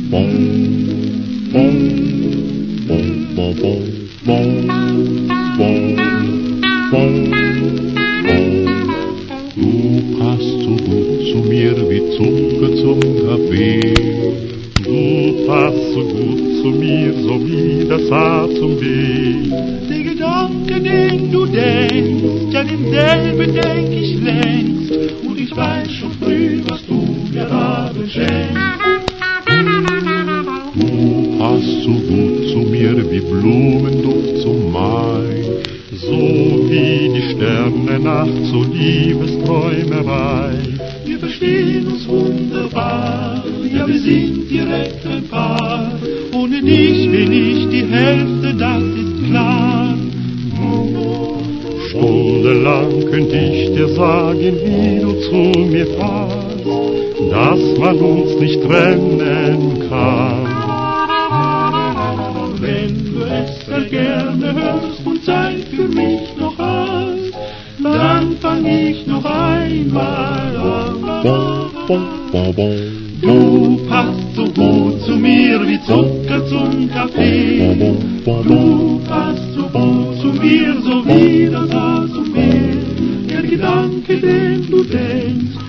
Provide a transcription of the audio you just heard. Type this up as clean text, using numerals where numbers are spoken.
Du passt so gut zu mir wie Zucker zum Kaffee. Du passt so gut zu mir, so wie das A zum B. Der Gedanke, den du denkst, ja denselben denk ich längst. Und ich weiß schon früh, was du mir abends schenkst. Du passt so gut zu mir wie Blumenduft zum Mai. So wie die Sternennacht, so Liebesträumerei. Wir verstehen uns wunderbar, ja wir sind direkt ein Paar. Ohne dich bin ich die Hälfte, das ist klar. Stundenlang könnte ich dir sagen, wie du zu mir passt, dass man uns nicht trennen kann. Wenn du es sehr gerne hörst und Zeit für mich noch hast, dann fang ich noch einmal an. Du passt so gut zu mir wie Zucker zum Kaffee. Du passt so gut zu mir, so wie das A zum B. Der Gedanke, den du denkst,